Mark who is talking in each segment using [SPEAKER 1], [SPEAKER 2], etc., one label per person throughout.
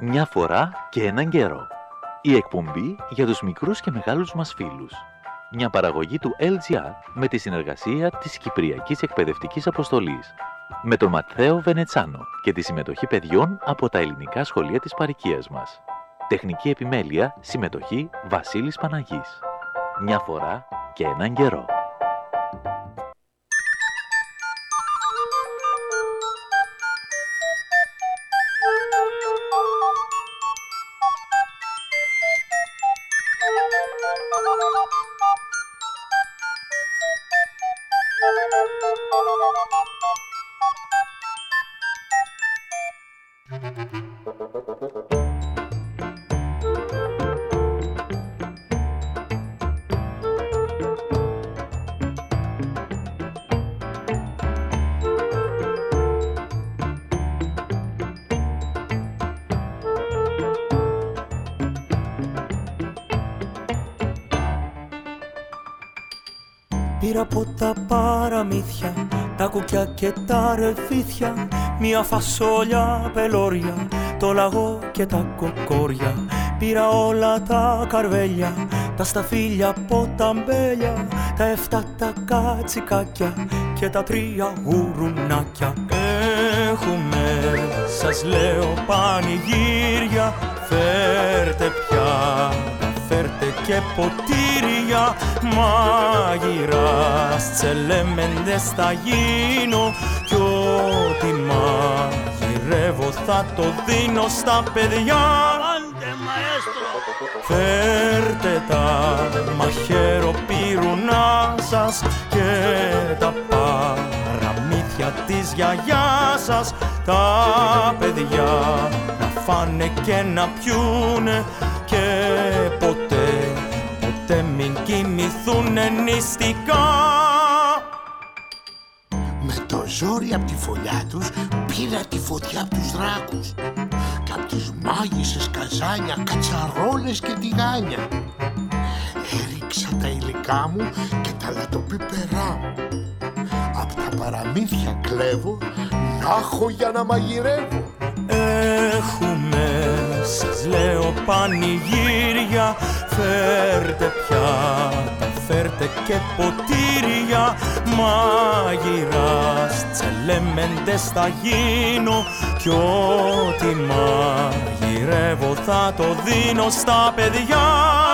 [SPEAKER 1] Μια φορά και έναν καιρό. Η εκπομπή για τους μικρούς και μεγάλους μας φίλους. Μια παραγωγή του LGR με τη συνεργασία της Κυπριακής Εκπαιδευτικής Αποστολής. Με τον Ματθαίο Βενετσάνο και τη συμμετοχή παιδιών από τα ελληνικά σχολεία της παροικίας μας. Τεχνική επιμέλεια, συμμετοχή Βασίλης Παναγής. Μια φορά και έναν καιρό.
[SPEAKER 2] Πήρα από τα παραμύθια, τα κουκιά και τα ρεβίθια, μια φασόλια πελώρια, το λαγό και τα κοκόρια. Πήρα όλα τα καρβέλια, τα σταφύλια από τα μπέλια, τα 7 τα κατσικάκια και τα 3 γουρουνάκια. Έχουμε, σας λέω, πανηγύρια, φέρτε πιάτα, φέρτε και ποτήρια. Μάγειρας, τσελέμεντες θα γίνω κι ό,τι μαγειρεύω θα το δίνω στα παιδιά. Φέρτε τα μαχαιροπύρουνά σας και τα παραμύθια της γιαγιάς σας. Τα παιδιά να φάνε και να πιούνε και ποτέ μην κοιμηθούνε νηστικά.
[SPEAKER 3] Με το ζόρι απ' τη φωλιά τους πήρα τη φωτιά απ' τους δράκους και απ' τις μάγισσες καζάνια, κατσαρόλες και τηγάνια. Έριξα τα υλικά μου και τα λατοπίπερά μου. Απ' τα παραμύθια κλέβω να έχω για να μαγειρεύω.
[SPEAKER 2] Έχουμε, σας λέω, πανηγύρια, φέρτε πιάτα, φέρτε και ποτήρια. Μάγειρας, τσελέμεντες θα γίνω κι ό,τι μαγειρεύω θα το δίνω στα παιδιά.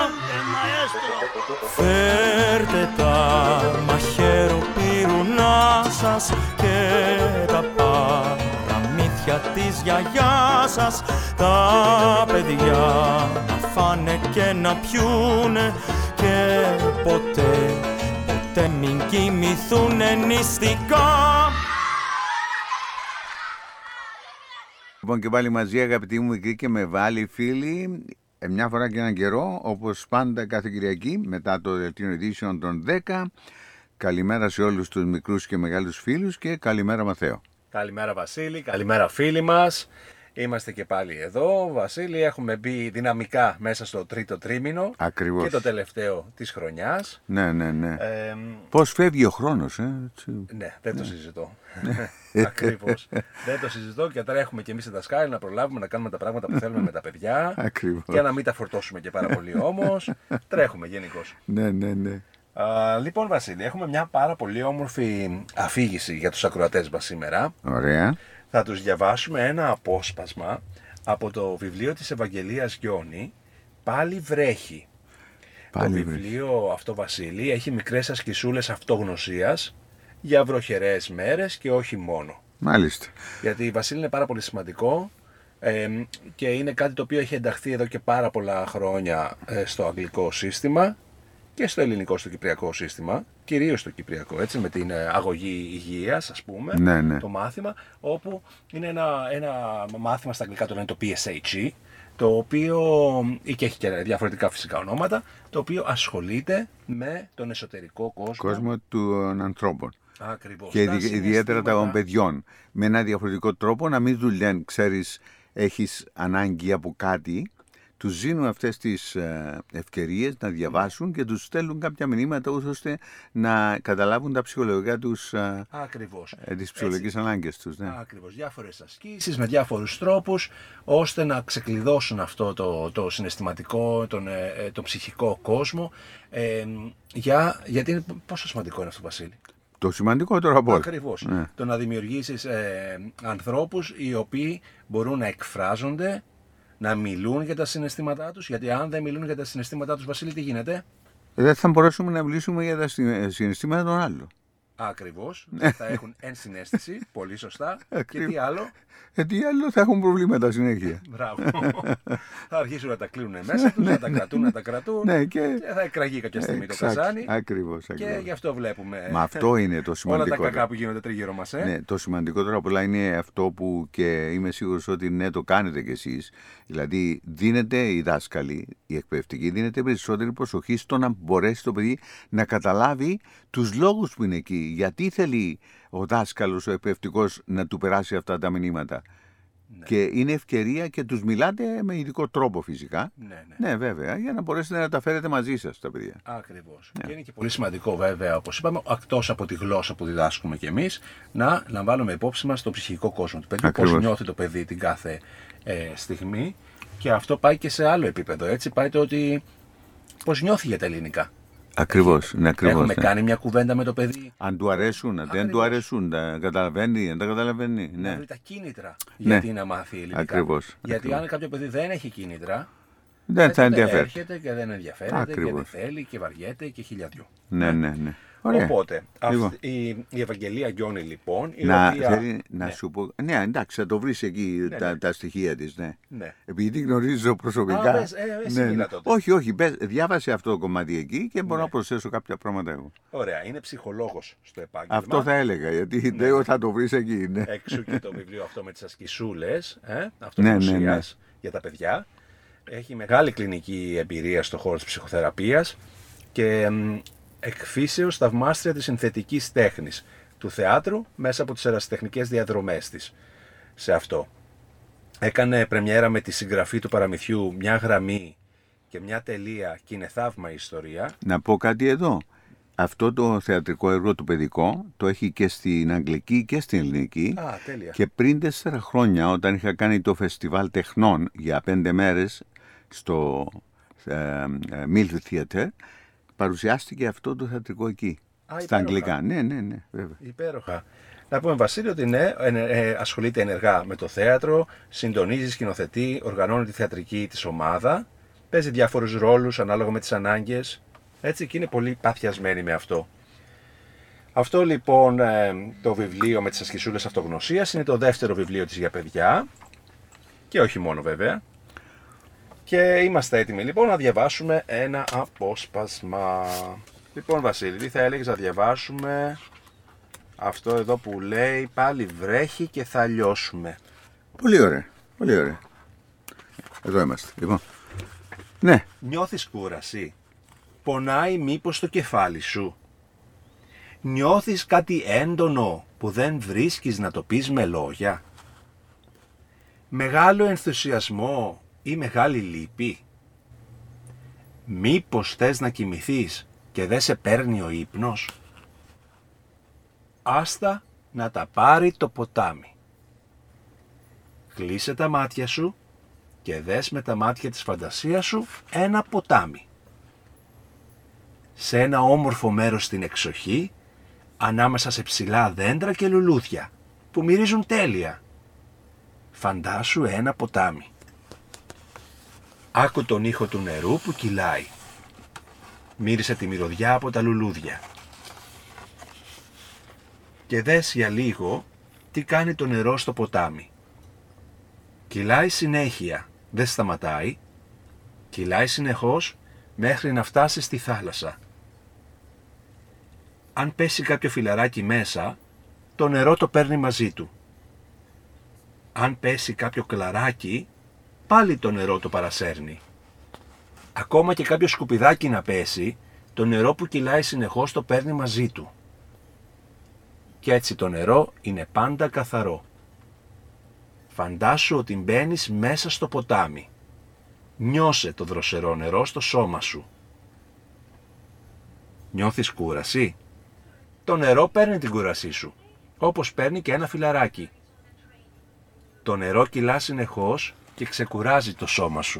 [SPEAKER 2] Φέρτε τα μαχαιροπύρουνά σας και τα παραμύθια της γιαγιάς σας. Τα παιδιά να φάνε και να πιούνε και ποτέ μην κοιμηθούνε νηστικά.
[SPEAKER 4] Λοιπόν, και πάλι μαζί, αγαπητοί μου μικροί και μεγάλοι φίλοι, μια φορά και έναν καιρό, όπως πάντα κάθε Κυριακή, μετά το δελτίο ειδήσεων των 10. Καλημέρα σε όλους τους μικρούς και μεγάλους φίλους και καλημέρα Μαθαίο.
[SPEAKER 5] Καλημέρα Βασίλη, καλημέρα φίλοι μας. Είμαστε και πάλι εδώ, Βασίλη, έχουμε μπει δυναμικά μέσα στο τρίτο τρίμηνο.
[SPEAKER 4] Ακριβώς.
[SPEAKER 5] Και το τελευταίο της χρονιάς.
[SPEAKER 4] Ναι. Πώς φεύγει ο χρόνος,
[SPEAKER 5] Ναι, δεν το συζητώ. Ακριβώς. Δεν το συζητώ και τρέχουμε κι εμείς οι δασκάλοι να προλάβουμε να κάνουμε τα πράγματα που θέλουμε με τα παιδιά.
[SPEAKER 4] Ακριβώς.
[SPEAKER 5] Και να μην τα φορτώσουμε και πάρα πολύ όμως. Τρέχουμε γενικώς.
[SPEAKER 4] Ναι.
[SPEAKER 5] Λοιπόν, Βασίλη, έχουμε μια πάρα πολύ όμορφη αφήγηση για τους ακροατές μας σήμερα.
[SPEAKER 4] Ωραία.
[SPEAKER 5] Θα τους διαβάσουμε ένα απόσπασμα από το βιβλίο της Ευαγγελίας Γιώνη, «Πάλι βρέχει». Το βιβλίο αυτό, Βασίλη, έχει μικρές ασκησούλες αυτογνωσίας για βροχερές μέρες και όχι μόνο.
[SPEAKER 4] Μάλιστα.
[SPEAKER 5] Γιατί, Βασίλη, είναι πάρα πολύ σημαντικό και είναι κάτι το οποίο έχει ενταχθεί εδώ και πάρα πολλά χρόνια στο αγγλικό σύστημα και στο ελληνικό, στο κυπριακό σύστημα, κυρίως στο κυπριακό, έτσι, με την αγωγή υγείας, ας πούμε,
[SPEAKER 4] ναι.
[SPEAKER 5] το μάθημα, όπου είναι ένα μάθημα στα αγγλικά, το λένε το PSHE, το οποίο, και έχει και διαφορετικά φυσικά ονόματα, το οποίο ασχολείται με τον εσωτερικό κόσμο
[SPEAKER 4] των ανθρώπων.
[SPEAKER 5] Ακριβώς.
[SPEAKER 4] Και ιδιαίτερα των παιδιών. Με ένα διαφορετικό τρόπο, να μην του λένε, ξέρεις, έχεις ανάγκη από κάτι, τους δίνουν αυτές τις ευκαιρίες να διαβάσουν και τους στέλνουν κάποια μηνύματα ώστε να καταλάβουν τα ψυχολογικά τους, τις ψυχολογικές ανάγκες τους. Ναι.
[SPEAKER 5] Ακριβώς. Διάφορες ασκήσεις με διάφορους τρόπους ώστε να ξεκλειδώσουν αυτό το συναισθηματικό, τον ψυχικό κόσμο. Γιατί πόσο σημαντικό είναι αυτό, Βασίλη?
[SPEAKER 4] Το σημαντικότερο από όλα.
[SPEAKER 5] Ακριβώς. Ναι. Το να δημιουργήσεις ανθρώπους οι οποίοι μπορούν να εκφράζονται, να μιλούν για τα συναισθήματά τους. Γιατί αν δεν μιλούν για τα συναισθήματά τους, Βασίλη, τι γίνεται?
[SPEAKER 4] Δεν θα μπορέσουμε να μιλήσουμε για τα συναισθήματα των άλλων.
[SPEAKER 5] Ακριβώς. Θα έχουν ενσυναίσθηση. Πολύ σωστά. Και τι άλλο?
[SPEAKER 4] Τι άλλο, θα έχουν προβλήματα συνέχεια.
[SPEAKER 5] Μπράβο. Θα αρχίσουν να τα κλείνουν μέσα τους, να τα κρατούν.
[SPEAKER 4] Ναι,
[SPEAKER 5] και θα εκραγεί κάποια στιγμή το καζάνι.
[SPEAKER 4] Ακριβώς.
[SPEAKER 5] Και γι' αυτό βλέπουμε.
[SPEAKER 4] Μα αυτό είναι το σημαντικό.
[SPEAKER 5] Όλα τα κακά που γίνονται τριγύρω μας.
[SPEAKER 4] Ναι, το σημαντικότερο απ' όλα είναι αυτό που και είμαι σίγουρος ότι ναι, το κάνετε κι εσείς. Δηλαδή, δίνετε οι δάσκαλοι, οι εκπαιδευτικοί, δίνετε περισσότερη προσοχή στο να μπορέσει το παιδί να καταλάβει τους λόγους που είναι εκεί. Γιατί θέλει ο δάσκαλος, ο εκπαιδευτικός να του περάσει αυτά τα μηνύματα. Ναι. Και είναι ευκαιρία και τους μιλάτε με ειδικό τρόπο φυσικά. Ναι, βέβαια, για να μπορέσετε να τα φέρετε μαζί σας τα παιδιά.
[SPEAKER 5] Ακριβώς. Ναι. Και είναι και πολύ σημαντικό βέβαια, όπως είπαμε, εκτός από τη γλώσσα που διδάσκουμε κι εμείς, να λαμβάνουμε υπόψη μας το ψυχικό κόσμο του παιδιού. Πώς νιώθει το παιδί την κάθε στιγμή. Και αυτό πάει και σε άλλο επίπεδο. Έτσι πάει το ότι πώς νιώθει για τα ελληνικά.
[SPEAKER 4] Ακριβώς, ναι, ακριβώς.
[SPEAKER 5] Έχουμε κάνει μια κουβέντα με το παιδί.
[SPEAKER 4] Αν του αρέσουν, αν δεν του αρέσουν, τα καταλαβαίνει, δεν τα καταλαβαίνει. Ναι.
[SPEAKER 5] Να βρει τα κίνητρα γιατί να μάθει ελληνικά.
[SPEAKER 4] Ακριβώς.
[SPEAKER 5] Γιατί αν κάποιο παιδί δεν έχει κίνητρα,
[SPEAKER 4] δεν θα ενδιαφέρει.
[SPEAKER 5] Έρχεται και δεν ενδιαφέρεται και δεν θέλει και βαριέται και χιλιάδιο.
[SPEAKER 4] Ναι, ναι, ναι.
[SPEAKER 5] Ωραία. Οπότε, η Ευαγγελία Γκιόνι λοιπόν,
[SPEAKER 4] θέλει να σου πω, ναι, εντάξει, θα το βρεις εκεί τα στοιχεία της, ναι. Επειδή γνωρίζω προσωπικά. Όχι, διάβασε αυτό το κομμάτι εκεί και μπορώ να προσθέσω κάποια πράγματα εγώ.
[SPEAKER 5] Ωραία, είναι ψυχολόγος στο επάγγελμα.
[SPEAKER 4] Αυτό θα έλεγα, γιατί δεν θα το βρεις εκεί. Ναι.
[SPEAKER 5] Έξω και το βιβλίο αυτό με τις ασκησούλες, αυτογνωσίας για τα παιδιά. Έχει μεγάλη κλινική εμπειρία στον χώρο της ψυχοθεραπείας και εκφύσεως θαυμάστρια της συνθετικής τέχνης του θεάτρου μέσα από τις ερασιτεχνικές διαδρομές της σε αυτό. Έκανε πρεμιέρα με τη συγγραφή του παραμυθιού μια γραμμή και μια τελεία και είναι θαύμα η ιστορία.
[SPEAKER 4] Να πω κάτι εδώ. Αυτό το θεατρικό έργο του παιδικό το έχει και στην αγγλική και στην ελληνική.
[SPEAKER 5] Τέλεια.
[SPEAKER 4] Και πριν 4 χρόνια όταν είχα κάνει το φεστιβάλ τεχνών για 5 μέρες στο Mill Theatre, παρουσιάστηκε αυτό το θεατρικό εκεί, στα αγγλικά. Ναι, βέβαια.
[SPEAKER 5] Υπέροχα. Να πούμε, Βασίλη, ότι ασχολείται ενεργά με το θέατρο, συντονίζει, σκηνοθετεί, οργανώνει τη θεατρική της ομάδα, παίζει διάφορους ρόλους ανάλογα με τις ανάγκες, έτσι, και είναι πολύ παθιασμένη με αυτό. Αυτό λοιπόν το βιβλίο με τις ασκησούλες αυτογνωσίας είναι το δεύτερο βιβλίο της για παιδιά και όχι μόνο βέβαια. Και είμαστε έτοιμοι λοιπόν να διαβάσουμε ένα απόσπασμα. Λοιπόν, Βασίλη, τι θα έλεγες να διαβάσουμε αυτό εδώ που λέει «Πάλι βρέχει και θα λιώσουμε».
[SPEAKER 4] Πολύ ωραία, πολύ ωραία. Εδώ είμαστε, λοιπόν. Ναι.
[SPEAKER 5] Νιώθεις κούραση? Πονάει μήπως το κεφάλι σου? Νιώθεις κάτι έντονο που δεν βρίσκεις να το πεις με λόγια? Μεγάλο ενθουσιασμό ή μεγάλη λύπη? Μήπως θες να κοιμηθείς και δεν σε παίρνει ο ύπνος? Άστα να τα πάρει το ποτάμι. Κλείσε τα μάτια σου και δες με τα μάτια της φαντασίας σου ένα ποτάμι. Σε ένα όμορφο μέρος στην εξοχή, ανάμεσα σε ψηλά δέντρα και λουλούδια που μυρίζουν τέλεια. Φαντάσου ένα ποτάμι. Άκου τον ήχο του νερού που κυλάει. Μύρισε τη μυρωδιά από τα λουλούδια. Και δες για λίγο τι κάνει το νερό στο ποτάμι. Κυλάει συνέχεια, δεν σταματάει. Κυλάει συνεχώς μέχρι να φτάσει στη θάλασσα. Αν πέσει κάποιο φιλαράκι μέσα, το νερό το παίρνει μαζί του. Αν πέσει κάποιο κλαράκι, πάλι το νερό το παρασέρνει. Ακόμα και κάποιο σκουπιδάκι να πέσει, το νερό που κυλάει συνεχώς το παίρνει μαζί του. Και έτσι το νερό είναι πάντα καθαρό. Φαντάσου ότι μπαίνεις μέσα στο ποτάμι. Νιώσε το δροσερό νερό στο σώμα σου. Νιώθεις κούραση? Το νερό παίρνει την κούρασή σου, όπως παίρνει και ένα φιλαράκι. Το νερό κυλά συνεχώς και ξεκουράζει το σώμα σου.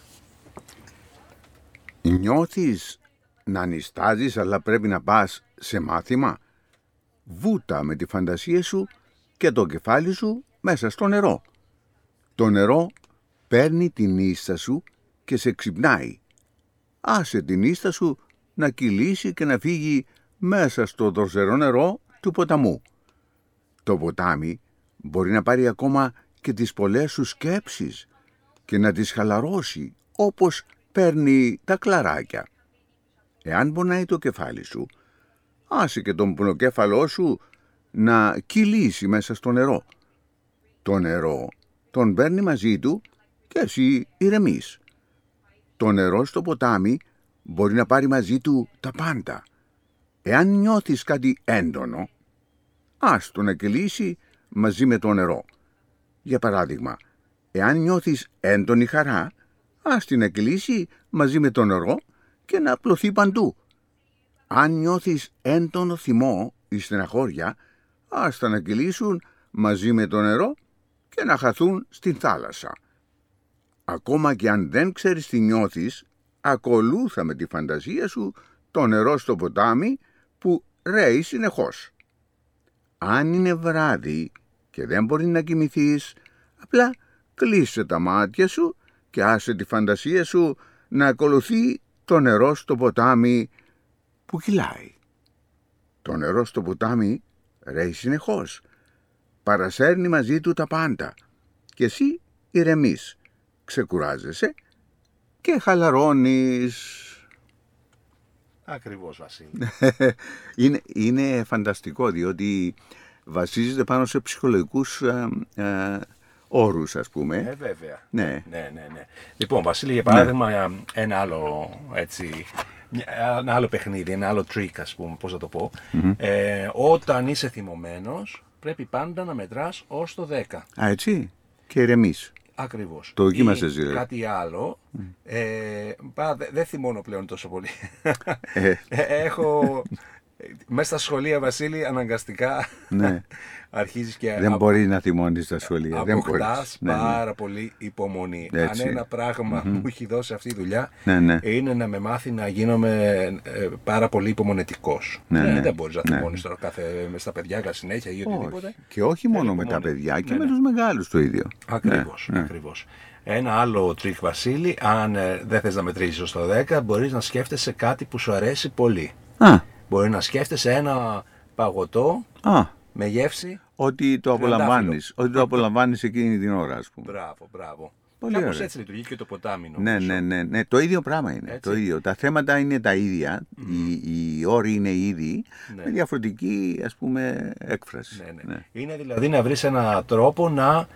[SPEAKER 4] Νιώθεις να νηστάζεις αλλά πρέπει να πας σε μάθημα? Βούτα με τη φαντασία σου και το κεφάλι σου μέσα στο νερό. Το νερό παίρνει την ίστα σου και σε ξυπνάει. Άσε την ίστα σου να κυλήσει και να φύγει μέσα στο δροσερό νερό του ποταμού. Το ποτάμι μπορεί να πάρει ακόμα και τις πολλές σου σκέψεις και να τις χαλαρώσει όπως παίρνει τα κλαράκια. Εάν πονάει το κεφάλι σου, άσε και τον πονοκέφαλό σου να κυλήσει μέσα στο νερό. Το νερό τον παίρνει μαζί του και εσύ ηρεμείς. Το νερό στο ποτάμι μπορεί να πάρει μαζί του τα πάντα. Εάν νιώθεις κάτι έντονο, άστο να κυλήσει μαζί με το νερό. Για παράδειγμα, εάν νιώθεις έντονη χαρά, άστη να κυλήσει μαζί με το νερό και να απλωθεί παντού. Αν νιώθεις έντονο θυμό ή στεναχώρια, άστα να κυλήσουν μαζί με το νερό και να χαθούν στην θάλασσα. Ακόμα και αν δεν ξέρεις τι νιώθεις, ακολούθα με τη φαντασία σου το νερό στο ποτάμι που ρέει συνεχώς. Αν είναι βράδυ και δεν μπορεί να κοιμηθείς, απλά κλείσε τα μάτια σου και άσε τη φαντασία σου να ακολουθεί το νερό στο ποτάμι που κυλάει. Το νερό στο ποτάμι ρέει συνεχώς. Παρασέρνει μαζί του τα πάντα και εσύ ηρεμείς, ξεκουράζεσαι και χαλαρώνεις.
[SPEAKER 5] Ακριβώς, Βασίλη.
[SPEAKER 4] είναι φανταστικό, διότι βασίζεται πάνω σε ψυχολογικούς όρους, ας πούμε.
[SPEAKER 5] Βέβαια.
[SPEAKER 4] Ναι.
[SPEAKER 5] Λοιπόν, Βασίλη, για παράδειγμα, ένα άλλο παιχνίδι, ένα άλλο trick, ας πούμε, πώς θα το πω. Όταν είσαι θυμωμένος, πρέπει πάντα να μετράς ως το 10.
[SPEAKER 4] Α, έτσι. Και ηρεμείς.
[SPEAKER 5] Ακριβώς.
[SPEAKER 4] Το δοκίμασες, δηλαδή.
[SPEAKER 5] Κάτι άλλο. Δεν θυμώνω πλέον τόσο πολύ. Έχω... Μέσα στα σχολεία, Βασίλη, αναγκαστικά αρχίζεις και...
[SPEAKER 4] Δεν μπορεί να θυμώνεις στα σχολεία.
[SPEAKER 5] Αποκτάς πάρα πολύ υπομονή.
[SPEAKER 4] Έτσι.
[SPEAKER 5] Αν ένα πράγμα μου έχει δώσει αυτή η δουλειά, είναι να με μάθει να γίνομαι πάρα πολύ υπομονετικός. Δεν μπορείς να θυμώνεις τώρα μες στα παιδιά συνέχεια ή οτιδήποτε.
[SPEAKER 4] Και όχι μόνο με τα παιδιά, και με τους μεγάλους το ίδιο.
[SPEAKER 5] Ακριβώς. Ένα άλλο τρίκ, Βασίλη, αν δεν θες να μετρήσεις ως το 10, μπορείς να σκέφτεσαι κάτι που σου αρέσει πολύ. Μπορεί να σκέφτεσαι ένα παγωτό με γεύση.
[SPEAKER 4] Ότι το απολαμβάνεις εκείνη την ώρα, ας πούμε.
[SPEAKER 5] Μπράβο.
[SPEAKER 4] Κάπως
[SPEAKER 5] έτσι λειτουργεί και το ποτάμι, νομίζω.
[SPEAKER 4] Ναι, το ίδιο πράγμα είναι.
[SPEAKER 5] Έτσι.
[SPEAKER 4] Το ίδιο. Τα θέματα είναι τα ίδια, οι όροι είναι οι ίδιοι, με διαφορετική, ας πούμε, έκφραση.
[SPEAKER 5] Ναι. Είναι δηλαδή να βρεις έναν τρόπο να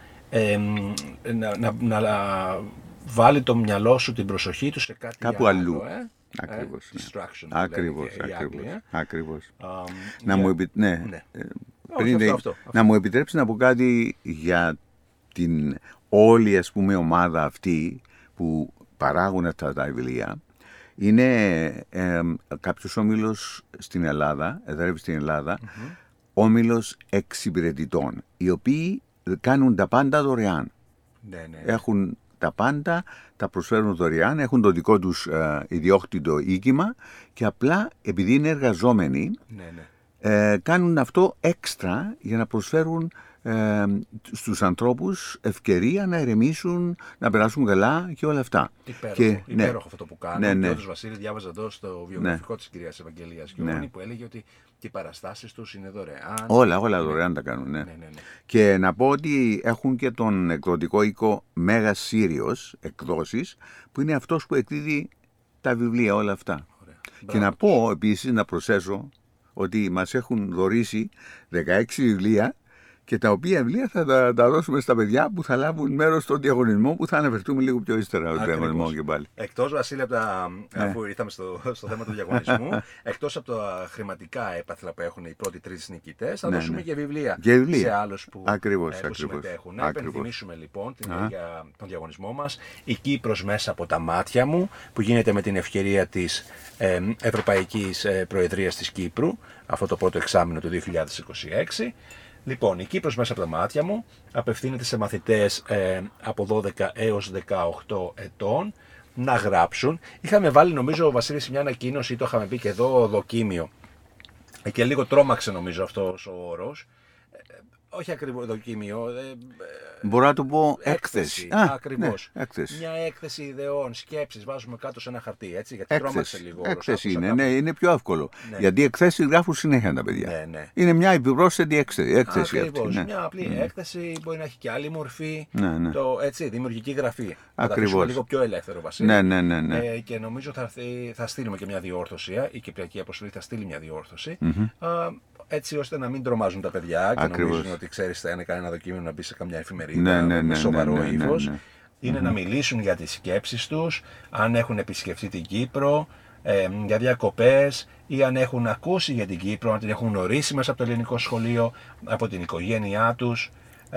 [SPEAKER 5] βάλει το μυαλό σου, την προσοχή του σε κάτι
[SPEAKER 4] κάπου
[SPEAKER 5] άλλο,
[SPEAKER 4] αλλού.
[SPEAKER 5] Ακριβώς. Distraction.
[SPEAKER 4] Ακριβώς. Να μου επιτρέψει να πω κάτι για την όλη, ας πούμε, ομάδα αυτή που παράγουν αυτά τα βιβλία. Είναι κάποιος όμιλος στην Ελλάδα, εδρεύει στην Ελλάδα, όμιλος εξυπηρετητών, οι οποίοι κάνουν τα πάντα δωρεάν. Έχουν τα πάντα, τα προσφέρουν δωρεάν, έχουν το δικό τους ιδιόκτητο οίκημα και απλά επειδή είναι εργαζόμενοι κάνουν αυτό έξτρα για να προσφέρουν στους ανθρώπους ευκαιρία να ηρεμήσουν, να περάσουν καλά και όλα αυτά.
[SPEAKER 5] Υπέροχο αυτό που κάνουν. Και όντως, Βασίλη, διάβαζα εδώ στο βιογραφικό της κυρίας Ευαγγελίας Γιώργη που έλεγε ότι και οι παραστάσεις τους είναι δωρεάν.
[SPEAKER 4] Όλα δωρεάν τα κάνουν, ναι. Και να πω ότι έχουν και τον εκδοτικό οίκο Μέγα Σύριος εκδόσεις, που είναι αυτός που εκδίδει τα βιβλία όλα αυτά. Και να πω επίσης, να προσθέσω, ότι μας έχουν δωρήσει 16 βιβλία και τα οποία βιβλία θα τα δώσουμε στα παιδιά που θα λάβουν μέρος στον διαγωνισμό που θα αναφερθούμε λίγο πιο ύστερα στον διαγωνισμό και πάλι.
[SPEAKER 5] Εκτός, Βασίλη, αφού ήρθαμε στο θέμα του διαγωνισμού, εκτός από τα χρηματικά έπαθλα που έχουν οι πρώτοι 3 νικητές, θα δώσουμε και βιβλία σε άλλους που συμμετέχουν. Να υπενθυμίσουμε λοιπόν τον διαγωνισμό μας, η Κύπρος μέσα από τα μάτια μου, που γίνεται με την ευκαιρία της Ευρωπαϊκής Προεδρίας της Κύπρου, αυτό το πρώτο εξάμηνο του 2026. Λοιπόν, η Κύπρος μέσα από τα μάτια μου απευθύνεται σε μαθητές από 12 έως 18 ετών να γράψουν. Είχαμε βάλει, νομίζω, Βασίλη, μια ανακοίνωση, το είχαμε πει και εδώ, δοκίμιο. Και λίγο τρόμαξε, νομίζω, αυτός ο όρος. Όχι ακριβώς δοκίμιο.
[SPEAKER 4] Μπορώ να το πω έκθεση.
[SPEAKER 5] Ακριβώς.
[SPEAKER 4] Ναι, έκθεση.
[SPEAKER 5] Μια έκθεση ιδεών, σκέψεις, βάζουμε κάτω σε ένα χαρτί, έτσι, γιατί τρόμαξε λίγο.
[SPEAKER 4] Έκθεση είναι, ναι, είναι πιο εύκολο. Ναι. Γιατί εκθέσεις γράφουν συνέχεια τα παιδιά.
[SPEAKER 5] Ναι, ναι.
[SPEAKER 4] Είναι μια επιπρόσθετη έκθεση.
[SPEAKER 5] Ακριβώς. Ναι. Μια απλή έκθεση, μπορεί να έχει και άλλη μορφή.
[SPEAKER 4] Ναι.
[SPEAKER 5] Έτσι, δημιουργική γραφή.
[SPEAKER 4] Ακριβώς.
[SPEAKER 5] Λίγο πιο ελεύθερο, Βασίλη.
[SPEAKER 4] Ναι.
[SPEAKER 5] Και νομίζω θα στείλουμε και μια διόρθωση. Η Κυπριακή Αποστολή θα στείλει μια διόρθωση. Έτσι ώστε να μην τρομάζουν τα παιδιά και νομίζουν ότι ξέρεις θα είναι κανένα δοκίμιο να μπει σε καμιά εφημερίδα με σοβαρό ύφος. Είναι να μιλήσουν για τις σκέψεις τους, αν έχουν επισκεφτεί την Κύπρο, για διακοπές ή αν έχουν ακούσει για την Κύπρο, αν την έχουν γνωρίσει μέσα από το ελληνικό σχολείο, από την οικογένειά τους,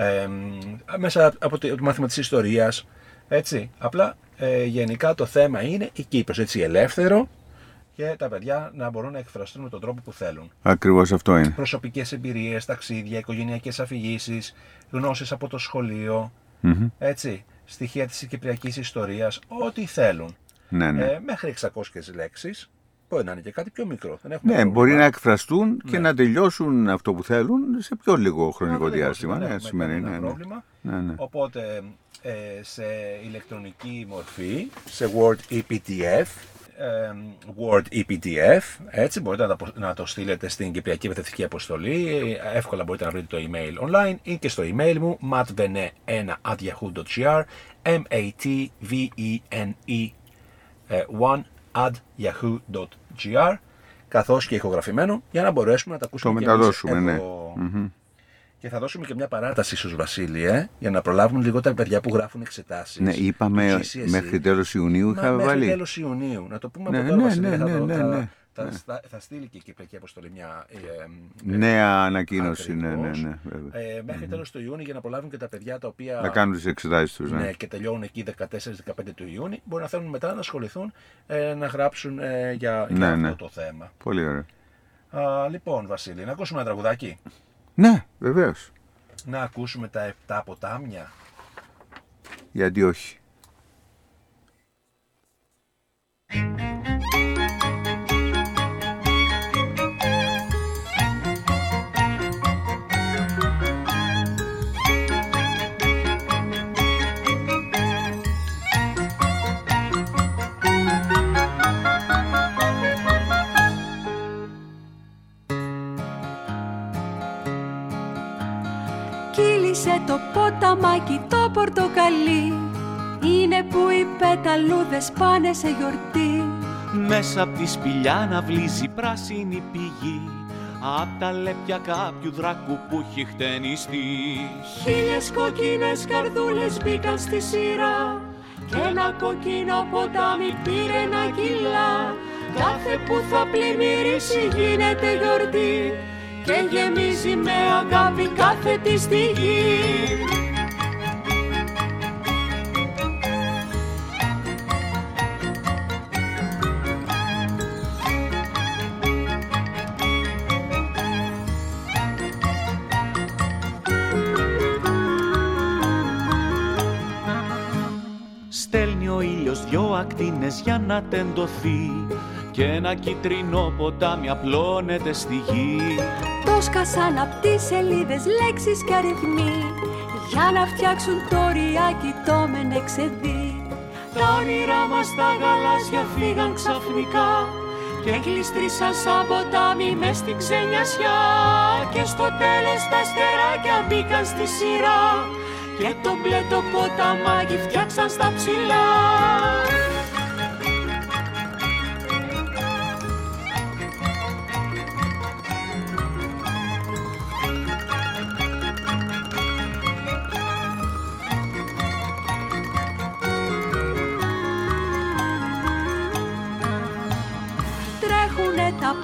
[SPEAKER 5] μέσα από το μάθημα της ιστορίας. Έτσι. Απλά γενικά το θέμα είναι η Κύπρος, έτσι ελεύθερο, και τα παιδιά να μπορούν να εκφραστούν με τον τρόπο που θέλουν.
[SPEAKER 4] Ακριβώς αυτό είναι.
[SPEAKER 5] Προσωπικές εμπειρίες, ταξίδια, οικογενειακές αφηγήσεις, γνώσεις από το σχολείο, έτσι, στοιχεία της κυπριακής ιστορίας, ό,τι θέλουν.
[SPEAKER 4] Ναι.
[SPEAKER 5] Μέχρι 600 λέξεις, μπορεί να είναι και κάτι πιο μικρό.
[SPEAKER 4] Ναι, μπορεί να εκφραστούν και να τελειώσουν αυτό που θέλουν σε πιο λίγο χρονικό διάστημα.
[SPEAKER 5] Δεν έχουμε πρόβλημα.
[SPEAKER 4] Ναι.
[SPEAKER 5] Οπότε σε ηλεκτρονική μορφή, σε Word EPTF, έτσι μπορείτε να το στείλετε στην Κυπριακή Παιδευτική Αποστολή. Εύκολα μπορείτε να βρείτε το email online ή και στο email μου matvene1@yahoo.gr, matvene1@yahoo.gr, καθώς και ηχογραφημένο, για να μπορέσουμε να τα ακούσουμε και εμείς εδώ. Και θα δώσουμε και μια παράταση στους Βασίλη, για να προλάβουν λίγο τα παιδιά που γράφουν εξετάσεις.
[SPEAKER 4] Ναι, είπαμε μέχρι τέλος Ιουνίου είχαμε βάλει.
[SPEAKER 5] Μέχρι τέλος Ιουνίου. Να το πούμε από τώρα, Βασίλη. Θα στείλει και η Κυπριακή Αποστολή μια
[SPEAKER 4] νέα ανακοίνωση.
[SPEAKER 5] Μέχρι τέλος του Ιούνιου, για να προλάβουν και τα παιδιά τα οποία
[SPEAKER 4] να κάνουν τις εξετάσεις τους.
[SPEAKER 5] Ναι, και τελειώνουν εκεί 14-15 του Ιούνιου. Μπορεί να θέλουν μετά να ασχοληθούν, να γράψουν για αυτό το θέμα.
[SPEAKER 4] Πολύ ωραία.
[SPEAKER 5] Λοιπόν, Βασίλη, να ακούσουμε ένα τραγουδάκι.
[SPEAKER 4] Ναι, βεβαίως.
[SPEAKER 5] Να ακούσουμε τα 7 ποτάμια.
[SPEAKER 4] Γιατί όχι.
[SPEAKER 6] Κύλησε το ποταμάκι το πορτοκαλί, είναι που οι πεταλούδες πάνε σε γιορτή.
[SPEAKER 2] Μέσα απ' τη σπηλιά να βλύζει πράσινη πηγή, απ' τα λέπια κάποιου δράκου που έχει χτενιστεί.
[SPEAKER 6] 1000 κόκκινες καρδούλες μπήκαν στη σειρά και ένα κόκκινο ποτάμι πήρε να κιλά. Κάθε που θα πλημμυρίσει γίνεται γιορτή και γεμίζει με αγάπη κάθε τη στιγμή.
[SPEAKER 2] Στέλνει ο ήλιος 2 ακτίνες για να τεντωθεί και ένα κίτρινο ποτάμι απλώνεται στη γη.
[SPEAKER 6] Το σκασάν απ' τις σελίδες λέξεις και αριθμοί για να φτιάξουν το ριάκι το μενεξεδί. Τα όνειρά μας τα γαλάζια φύγαν ξαφνικά και γλιστρήσαν σαν ποτάμι μες στην ξενιασιά. Και στο τέλος τα αστεράκια μπήκαν στη σειρά και το μπλε το ποταμάκι φτιάξαν στα ψηλά.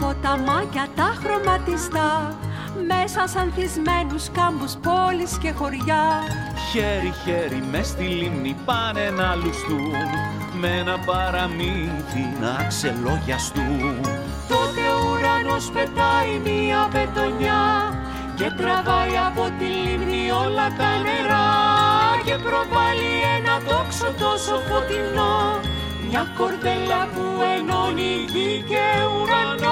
[SPEAKER 6] τα μάκια τα χρωματιστά, μέσα σαν θυσμένους κάμπους, πόλεις και χωριά.
[SPEAKER 2] Χέρι-χέρι μες στη λίμνη πάνε να λουστούν, με ένα παραμύθι να ξελογιαστούν.
[SPEAKER 6] Τότε ο ουρανός πετάει μία πετονιά και τραβάει από τη λίμνη όλα τα νερά και προβάλλει ένα τόξο τόσο φωτεινό, μια κορδέλα που ενώνει γη και ουρανό.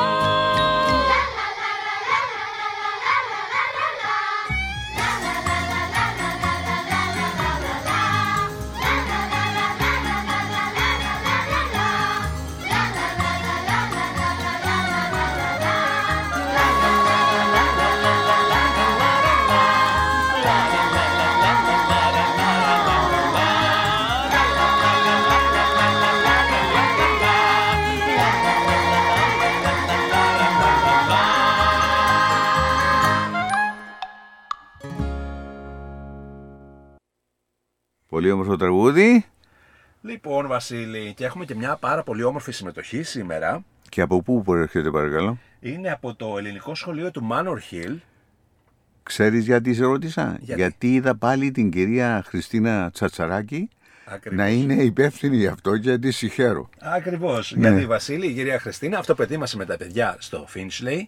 [SPEAKER 4] Πολύ όμορφο τραγούδι.
[SPEAKER 5] Λοιπόν, Βασίλη, και έχουμε και μια πάρα πολύ όμορφη συμμετοχή σήμερα.
[SPEAKER 4] Και από πού προέρχεται, παρακαλώ?
[SPEAKER 5] Είναι από το ελληνικό σχολείο του Manor Hill.
[SPEAKER 4] Ξέρεις γιατί σε ρώτησα? Γιατί είδα πάλι την κυρία Χριστίνα Τσατσαράκη. Ακριβώς. Να είναι υπεύθυνη γι' αυτό και τη συγχαίρω.
[SPEAKER 5] Ακριβώς. Ναι. Γιατί, Βασίλη, η κυρία Χριστίνα αυτό που ετοίμασε με τα παιδιά στο Finchley,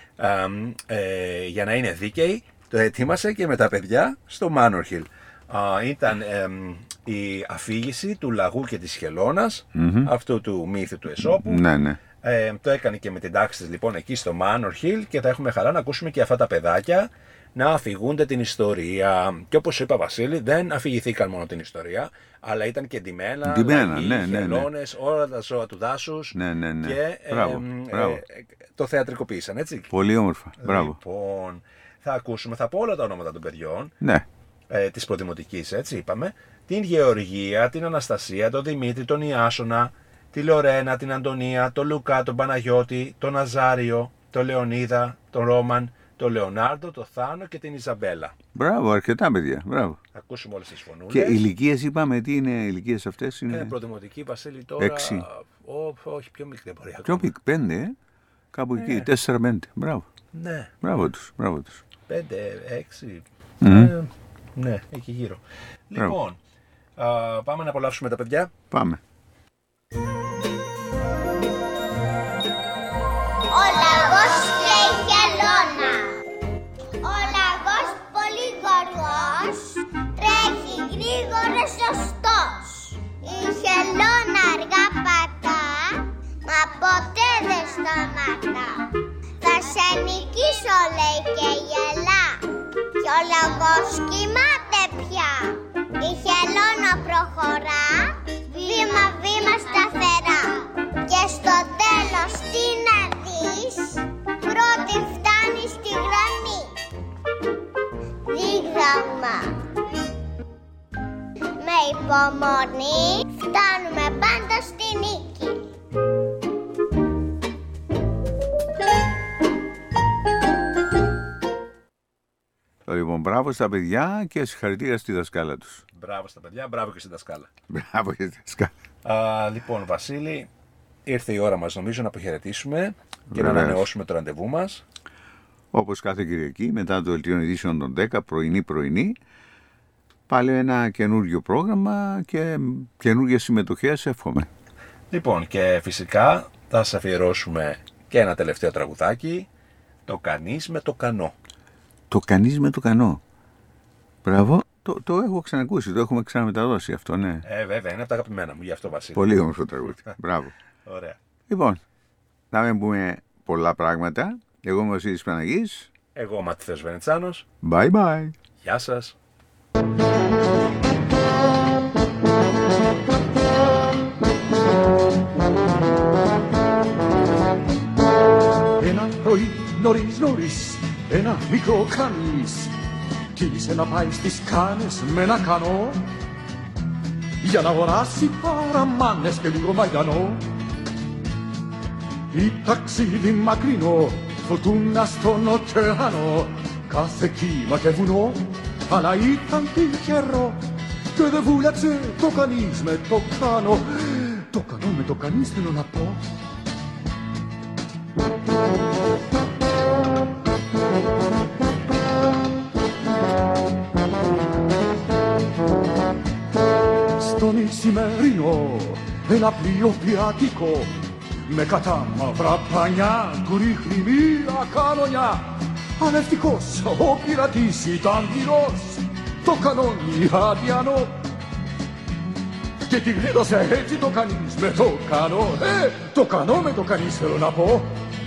[SPEAKER 5] για να είναι δίκαιη, το ετοίμασε και με τα παιδιά στο Manor Hill. Ήταν η αφήγηση του λαγού και της χελώνας, αυτού του μύθου του Αισόπου.
[SPEAKER 4] Ναι, ναι.
[SPEAKER 5] Το έκανε και με την τάξη της λοιπόν εκεί στο Manor Hill και θα έχουμε χαρά να ακούσουμε και αυτά τα παιδάκια να αφηγούνται την ιστορία. Και όπως είπα, Βασίλη, δεν αφηγηθήκαν μόνο την ιστορία, αλλά ήταν και ντυμένα, χελώνες, όλα τα ζώα του δάσους.
[SPEAKER 4] Ναι, ναι, ναι.
[SPEAKER 5] Και
[SPEAKER 4] μπράβο.
[SPEAKER 5] Το θεατρικοποίησαν, έτσι.
[SPEAKER 4] Πολύ όμορφα. Μπράβο.
[SPEAKER 5] Λοιπόν, θα πω όλα τα ονόματα των παιδιών.
[SPEAKER 4] Ναι.
[SPEAKER 5] Της προδημοτικής, έτσι είπαμε, την Γεωργία, την Αναστασία, τον Δημήτρη, τον Ιάσονα, τη Λορένα, την Αντωνία, τον Λουκά, τον Παναγιώτη, τον Ναζάριο, τον Λεωνίδα, τον Ρόμαν, τον Λεωνάρντο, τον Θάνο και την Ιζαμπέλα.
[SPEAKER 4] Μπράβο, αρκετά παιδιά, μπράβο.
[SPEAKER 5] Ακούσουμε όλες τις φωνούλες.
[SPEAKER 4] Και ηλικίες είπαμε, τι είναι ηλικίες αυτές? Είναι
[SPEAKER 5] προδημοτική, Βασίλη, τώρα.
[SPEAKER 4] 6.
[SPEAKER 5] Όχι, πιο μικρή μπορεί.
[SPEAKER 4] Πιο μικρή, 5, κάπου εκεί, 4-5. Μπράβο.
[SPEAKER 5] Ναι.
[SPEAKER 4] Μπράβο τους, μπράβο τους.
[SPEAKER 5] 5-6. Ναι, εκεί γύρω. Λοιπόν, πάμε να απολαύσουμε τα παιδιά.
[SPEAKER 4] Πάμε.
[SPEAKER 7] Ο λαγός και η χελώνα. Ο λαγός πολύ γοργός, τρέχει γρήγορα σωστός. Η χελώνα αργά πατά, μα ποτέ δεν σταματά. Θα σε νικήσω, λέει και γελά, κι ο λαγός κοιμάται πια. Η χελώνα προχωρά, βήμα-βήμα σταθερά. Και στο τέλος τι να δεις, πρώτη φτάνει στη γραμμή. Δίγραμμα. Με υπομονή φτάνουμε πάντα στη νίκη.
[SPEAKER 4] Λοιπόν, μπράβο στα παιδιά και συγχαρητήρια στη δασκάλα τους.
[SPEAKER 5] Μπράβο στα παιδιά, μπράβο και στη δασκάλα.
[SPEAKER 4] Μπράβο και στη δασκάλα.
[SPEAKER 5] Λοιπόν, Βασίλη, ήρθε η ώρα μας νομίζω να αποχαιρετήσουμε και να ανανεώσουμε το ραντεβού μας.
[SPEAKER 4] Όπως κάθε Κυριακή, μετά το δελτίο ειδήσεων των 10, πρωινή, πάλι ένα καινούργιο πρόγραμμα και καινούργιες συμμετοχές, εύχομαι.
[SPEAKER 5] Λοιπόν, και φυσικά θα σας αφιερώσουμε και ένα τελευταίο τραγουδάκι, το «Κανείς με το κανό».
[SPEAKER 4] Το «Κανείς με το κανό». Μπράβο. Το έχω ξανακούσει, το έχουμε ξαναμεταδώσει αυτό, ναι.
[SPEAKER 5] Βέβαια, είναι από τα αγαπημένα μου, γι' αυτό, Βασίλη.
[SPEAKER 4] Πολύ όμορφο τραγούδι. Μπράβο.
[SPEAKER 5] Ωραία.
[SPEAKER 4] Λοιπόν, να μην πούμε πολλά πράγματα. Εγώ είμαι ο Βασίλης Παναγής.
[SPEAKER 5] Εγώ ο Ματθαίος Βενετσάνος.
[SPEAKER 4] Bye bye.
[SPEAKER 5] Γεια σας.
[SPEAKER 8] Ένα πρωί νωρίς, ένα μικρό κανείς κύλησε να πάει στις Κάνες με ένα κανό για να αγοράσει παραμάνες και λίγο μαϊντανό. Ή ταξίδι μακρινό, φωτούνα στον ωκεανό, κάθε κύμα και βουνό, αλλά ήταν τυχερό και δεν βούλιαξε το κανείς με το κανό. Το κανό με το κανείς θέλω να πω. σημερινό, ένα πλοίο πιατικό με κατά μαύρα πανιά του ρίχνει μία κανονιά. Αλευτικός ο πειρατής ήταν πυρός, το κανόνι αδιανό και τη γλίτωσε έτσι το κανείς με το κανό. Το κανό με το κανείς θέλω να πω.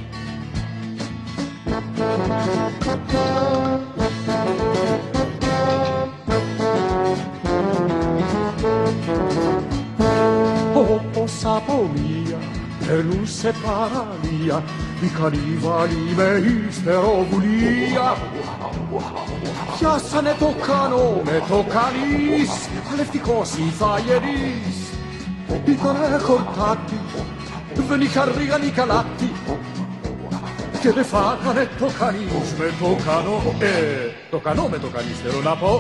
[SPEAKER 8] Όπως από μία περνούσε παραλία η κανίβαλοι με υστεροβουλία. Πιάσανε το κανό με το κανείς, αλευτικός ή φαγερής. Ήτανε χορτάτι, δεν είχαν ρίγανη καλάτι και δεν φάγανε το κανείς με το κανό. Το κανό με το κανείς θέλω να πω.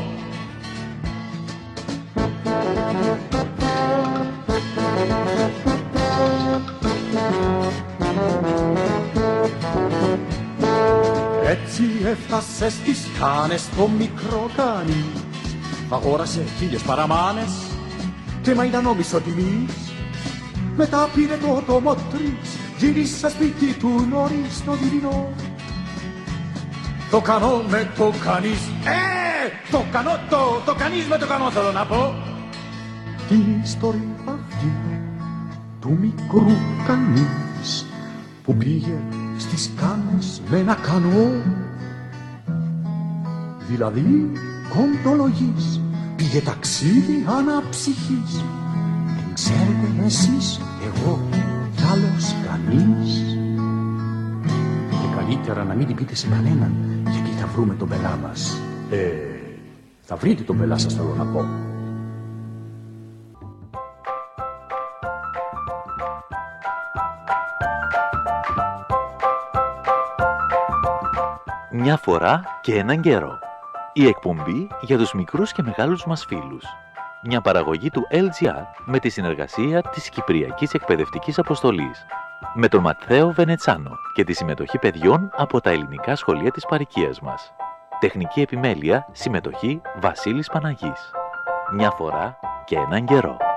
[SPEAKER 8] Έτσι έφτασε στις Κάνες το μικρό κανείς. Αγόρασε 1000 παραμάνες και μα ήταν όμισο τιμής. Μετά πήρε το τομοτρίς, γύρισε σπίτι του νωρίς το δειλινό. Το κανό με το κανείς, το κανό, το κανείς με το κανό θέλω να πω. Την ιστορία αυτή του μικρού κανείς που πήγε στις Κάνες με ένα κανό, δηλαδή κοντολογής, πήγε ταξίδι αναψυχής. Την ξέρετε εσείς, εγώ κι άλλος κανείς. Και καλύτερα να μην την πείτε σε κανέναν, γιατί θα βρούμε τον πελά μας. Θα βρείτε τον πελά σας θέλω να πω.
[SPEAKER 1] Μια φορά και έναν καιρό. Η εκπομπή για τους μικρούς και μεγάλους μας φίλους. Μια παραγωγή του LGR με τη συνεργασία της Κυπριακής Εκπαιδευτικής Αποστολής. Με τον Ματθαίο Βενετσάνο και τη συμμετοχή παιδιών από τα ελληνικά σχολεία της παροικίας μας. Τεχνική επιμέλεια, συμμετοχή Βασίλης Παναγής. Μια φορά και έναν καιρό.